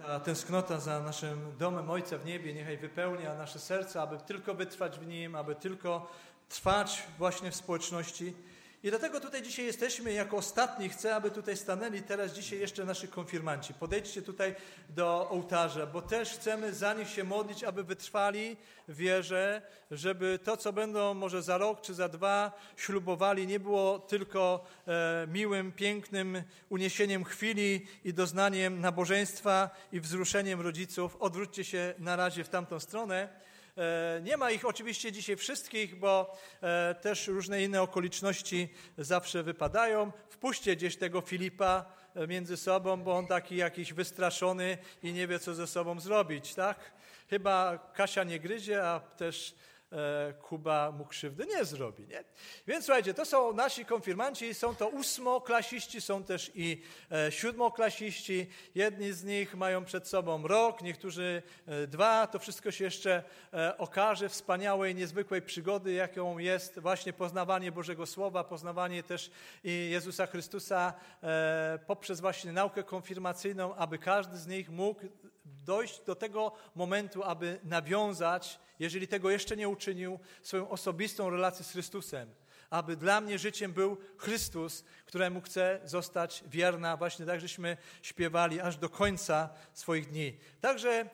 Ta tęsknota za naszym domem Ojca w niebie niechaj wypełnia nasze serca, aby tylko wytrwać w Nim, aby tylko trwać właśnie w społeczności. I dlatego tutaj dzisiaj jesteśmy, jako ostatni chcę, aby tutaj stanęli teraz dzisiaj jeszcze nasi konfirmanci. Podejdźcie tutaj do ołtarza, bo też chcemy za nich się modlić, aby wytrwali w wierze, żeby to, co będą może za rok czy za 2 ślubowali, nie było tylko miłym, pięknym uniesieniem chwili i doznaniem nabożeństwa i wzruszeniem rodziców. Odwróćcie się na razie w tamtą stronę. Nie ma ich oczywiście dzisiaj wszystkich, bo też różne inne okoliczności zawsze wypadają. Wpuśćcie gdzieś tego Filipa między sobą, bo on taki jakiś wystraszony i nie wie, co ze sobą zrobić, tak? Chyba Kasia nie gryzie, a też Kuba mu krzywdy nie zrobi, nie? Więc słuchajcie, to są nasi konfirmanci, są to 8-klasiści, są też i 7-klasiści. Jedni z nich mają przed sobą rok, niektórzy 2. To wszystko się jeszcze okaże, wspaniałej, niezwykłej przygody, jaką jest właśnie poznawanie Bożego Słowa, poznawanie też i Jezusa Chrystusa poprzez właśnie naukę konfirmacyjną, aby każdy z nich mógł dojść do tego momentu, aby nawiązać, jeżeli tego jeszcze nie uczynił, swoją osobistą relację z Chrystusem. Aby dla mnie życiem był Chrystus, któremu chcę zostać wierna, właśnie tak, żeśmy śpiewali aż do końca swoich dni. Także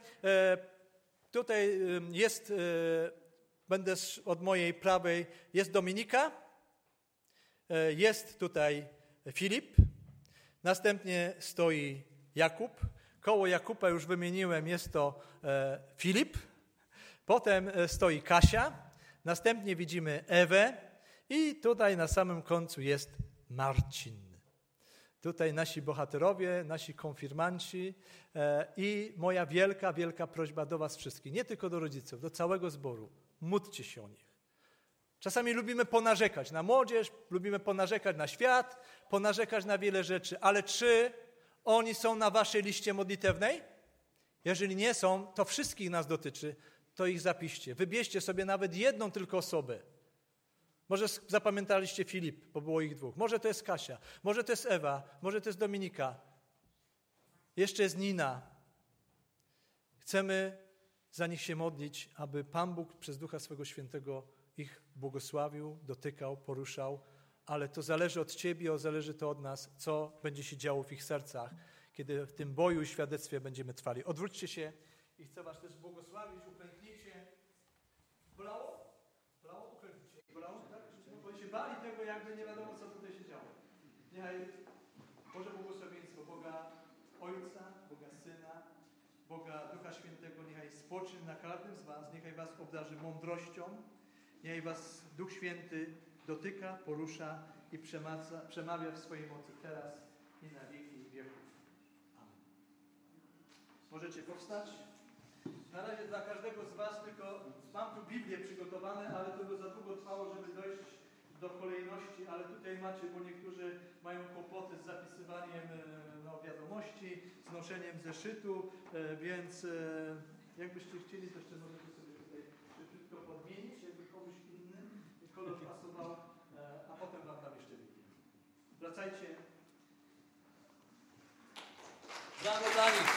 tutaj jest, będę od mojej prawej, jest Dominika, jest tutaj Filip, następnie stoi Jakub. Koło Jakuba już wymieniłem, jest to Filip. Potem stoi Kasia, następnie widzimy Ewę i tutaj na samym końcu jest Marcin. Tutaj nasi bohaterowie, nasi konfirmanci i moja wielka, wielka prośba do was wszystkich, nie tylko do rodziców, do całego zboru. Módlcie się o nich. Czasami lubimy ponarzekać na młodzież, lubimy ponarzekać na świat, ponarzekać na wiele rzeczy, ale czy oni są na waszej liście modlitewnej? Jeżeli nie są, to wszystkich nas dotyczy, to ich zapiszcie. Wybierzcie sobie nawet jedną tylko osobę. Może zapamiętaliście Filip, bo było ich 2. Może to jest Kasia, może to jest Ewa, może to jest Dominika. Jeszcze jest Nina. Chcemy za nich się modlić, aby Pan Bóg przez Ducha Swego Świętego ich błogosławił, dotykał, poruszał, ale to zależy od Ciebie, zależy to od nas, co będzie się działo w ich sercach, kiedy w tym boju i świadectwie będziemy trwali. Odwróćcie się i chcę was też błogosławić, uklęknijcie. Bolało? Bolało? Uklęknijcie. Bolało? Tak? Bo się bali tego, jakby nie wiadomo, co tutaj się działo. Niechaj Boże błogosławieństwo Boga Ojca, Boga Syna, Boga Ducha Świętego, niechaj spocznie na każdym z was, niechaj was obdarzy mądrością, niechaj was Duch Święty dotyka, porusza i przemawia w swojej mocy teraz i na wieki wieków. Amen. Możecie powstać. Na razie dla każdego z was tylko mam tu Biblię przygotowane, ale to by za długo trwało, żeby dojść do kolejności, ale tutaj macie, bo niektórzy mają kłopoty z zapisywaniem wiadomości, z noszeniem zeszytu, więc jakbyście chcieli, to jeszcze możecie sobie tutaj szybciutko podmienić, jakby komuś inny kolor pasował, a potem wam dam jeszcze Biblię. Wracajcie. Brawo dla nich.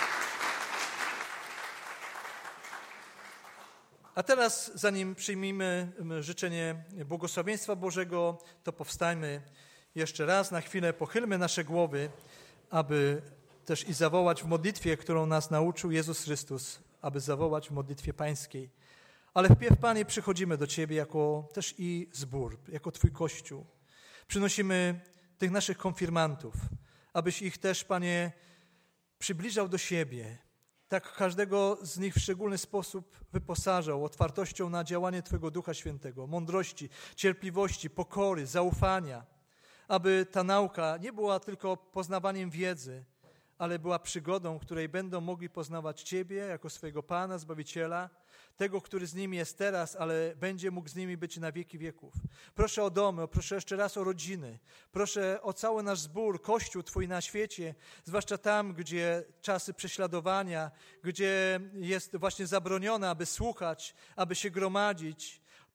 A teraz, zanim przyjmijmy życzenie błogosławieństwa Bożego, to powstajmy jeszcze raz, na chwilę pochylmy nasze głowy, aby też i zawołać w modlitwie, którą nas nauczył Jezus Chrystus, aby zawołać w modlitwie pańskiej. Ale wpierw, Panie, przychodzimy do Ciebie jako też i zbór, jako Twój Kościół. Przynosimy tych naszych konfirmantów, abyś ich też, Panie, przybliżał do siebie. Tak każdego z nich w szczególny sposób wyposażał otwartością na działanie Twojego Ducha Świętego, mądrości, cierpliwości, pokory, zaufania, aby ta nauka nie była tylko poznawaniem wiedzy, ale była przygodą, w której będą mogli poznawać Ciebie jako swojego Pana, Zbawiciela, tego, który z nimi jest teraz, ale będzie mógł z nimi być na wieki wieków. Proszę o domy, proszę jeszcze raz o rodziny, proszę o cały nasz zbór, Kościół Twój na świecie, zwłaszcza tam, gdzie czasy prześladowania, gdzie jest właśnie zabronione, aby słuchać, aby się gromadzić.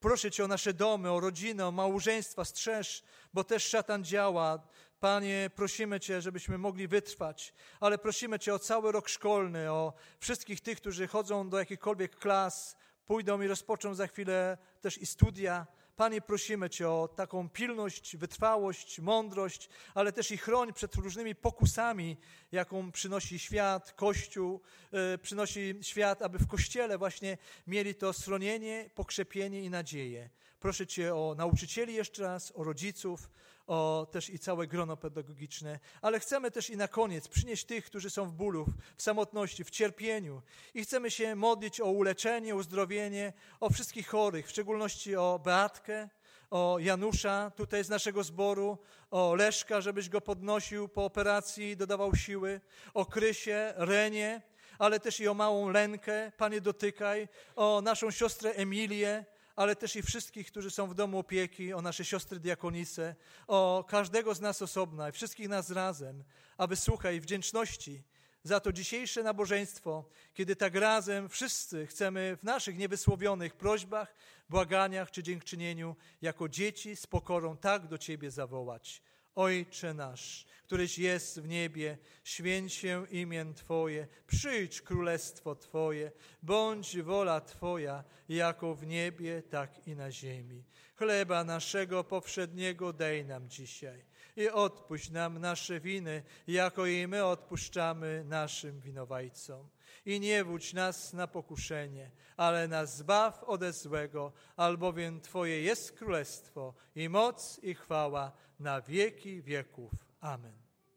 Proszę Cię o nasze domy, o rodzinę, o małżeństwa, strzeż, bo też szatan działa. Panie, prosimy Cię, żebyśmy mogli wytrwać, ale prosimy Cię o cały rok szkolny, o wszystkich tych, którzy chodzą do jakichkolwiek klas, pójdą i rozpoczną za chwilę też i studia. Panie, prosimy Cię o taką pilność, wytrwałość, mądrość, ale też i chroń przed różnymi pokusami, jaką przynosi świat, Kościół, przynosi świat, aby w Kościele właśnie mieli to schronienie, pokrzepienie i nadzieję. Proszę Cię o nauczycieli jeszcze raz, o rodziców, o też i całe grono pedagogiczne, ale chcemy też i na koniec przynieść tych, którzy są w bólu, w samotności, w cierpieniu i chcemy się modlić o uleczenie, uzdrowienie, o wszystkich chorych, w szczególności o Beatkę, o Janusza tutaj z naszego zboru, o Leszka, żebyś go podnosił po operacji, dodawał siły, o Krysię, Renię, ale też i o małą Lenkę, Panie dotykaj, o naszą siostrę Emilię, ale też i wszystkich, którzy są w domu opieki, o nasze siostry diakonice, o każdego z nas osobna i wszystkich nas razem, aby słuchaj wdzięczności za to dzisiejsze nabożeństwo, kiedy tak razem wszyscy chcemy w naszych niewysłowionych prośbach, błaganiach czy dziękczynieniu jako dzieci z pokorą tak do Ciebie zawołać. Ojcze nasz, któryś jest w niebie, święć się imię Twoje, przyjdź królestwo Twoje, bądź wola Twoja, jako w niebie, tak i na ziemi. Chleba naszego powszedniego daj nam dzisiaj i odpuść nam nasze winy, jako i my odpuszczamy naszym winowajcom. I nie wódź nas na pokuszenie, ale nas zbaw ode złego, albowiem Twoje jest królestwo i moc i chwała na wieki wieków. Amen.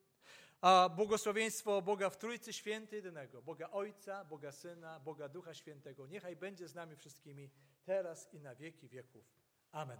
A błogosławieństwo Boga w Trójcy Świętej jedynego, Boga Ojca, Boga Syna, Boga Ducha Świętego, niechaj będzie z nami wszystkimi teraz i na wieki wieków. Amen.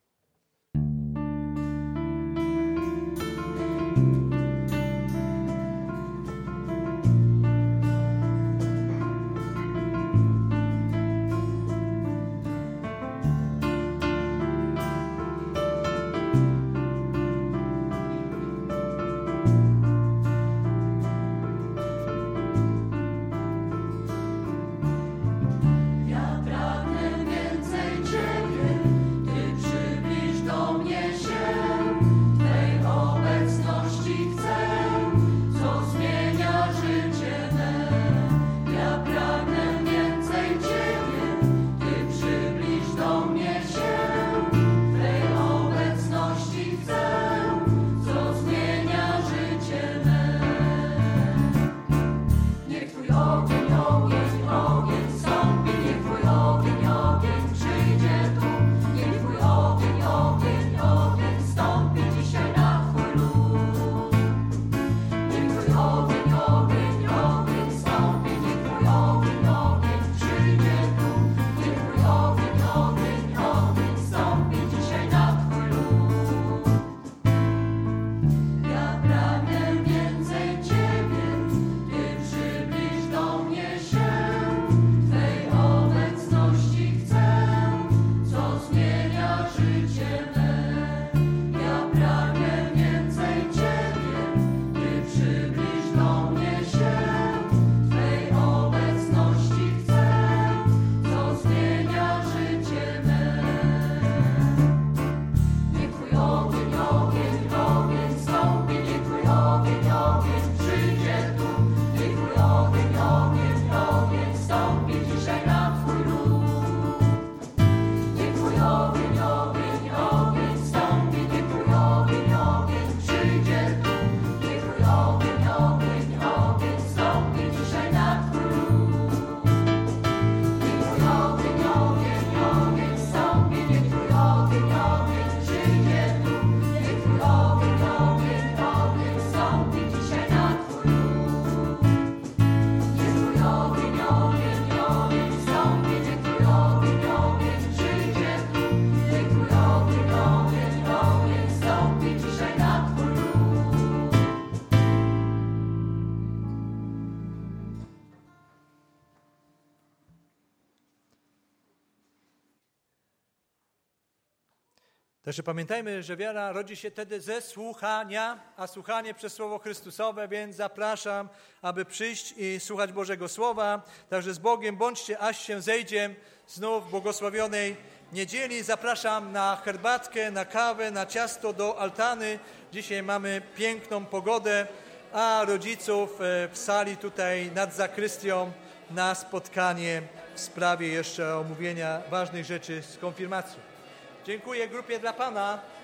Także pamiętajmy, że wiara rodzi się wtedy ze słuchania, a słuchanie przez Słowo Chrystusowe, więc zapraszam, aby przyjść i słuchać Bożego Słowa. Także z Bogiem bądźcie, aż się zejdzie znów w błogosławionej niedzieli zapraszam na herbatkę, na kawę, na ciasto do altany. Dzisiaj mamy piękną pogodę, a rodziców w sali tutaj nad zakrystią na spotkanie w sprawie jeszcze omówienia ważnych rzeczy z konfirmacją. Dziękuję grupie dla Pana.